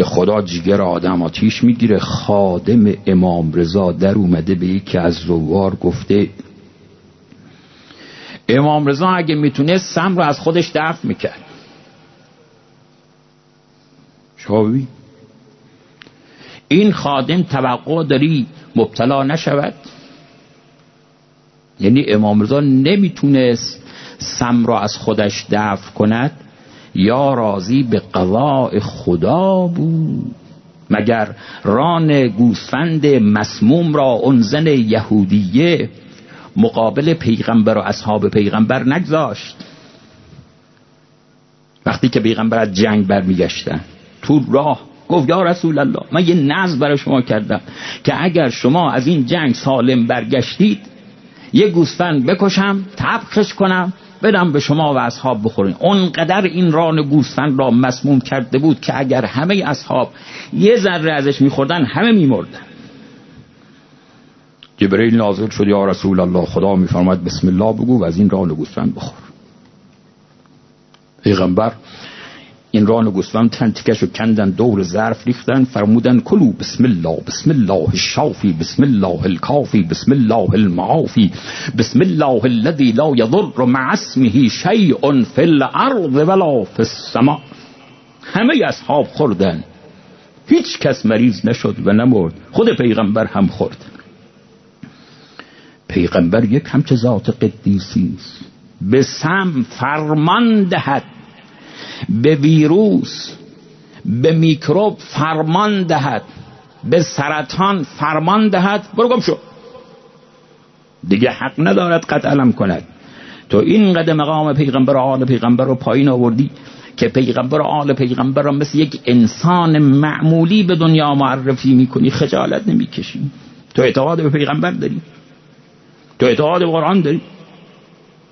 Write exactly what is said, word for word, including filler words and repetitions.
که خدا جیگر آدم آتیش میگیره. خادم امام رضا در اومده به یکی از زوار گفته امام رضا اگه میتونه سم رو از خودش دفع میکرد. شاوی این خادم توقع داری مبتلا نشود؟ یعنی امام رضا نمیتونست سم را از خودش دفع کند یا راضی به قضاء خدا بود؟ مگر ران گوسفند مسموم را اون زن یهودیه مقابل پیغمبر و اصحاب پیغمبر نگذاشت؟ وقتی که پیغمبر از جنگ برمیگشتن تو راه گفت یا رسول الله من یه نذر برای شما کردم که اگر شما از این جنگ سالم برگشتید یه گوسفند بکشم طبخش کنم بدم به شما و اصحاب بخورین. اونقدر این ران گوسفند را مسموم کرده بود که اگر همه اصحاب یه ذره ازش میخوردن همه میمردن. جبرئیل نازل شد یا رسول الله خدا میفرماید بسم الله بگو و از این ران گوسفند بخور. پیغمبر این ران گوسفند تنتکشو کندن دور ظرف ریختن فرمودن کلو بسم الله بسم الله الشافی بسم الله الکافی بسم الله المعافی بسم الله الذی لا یضر مع اسمه شیء فی الارض ولا فی السماء. همه اصحاب خوردن، هیچ کس مریض نشد و نمرد، خود پیغمبر هم خورد. پیغمبر یک همچه ذات قدیسی است، به سم فرمان دهد، به ویروس به میکروب فرمان دهد، به سرطان فرمان دهد برو گم شو، دیگه حق ندارد قد علم کند. تو این قد مقام پیغمبر و آل پیغمبر رو پایین آوردی که پیغمبر و آل پیغمبر رو مثل یک انسان معمولی به دنیا معرفی میکنی، خجالت نمیکشی؟ تو اعتقاد به پیغمبر داری؟ تو اعتقاد به قرآن داری؟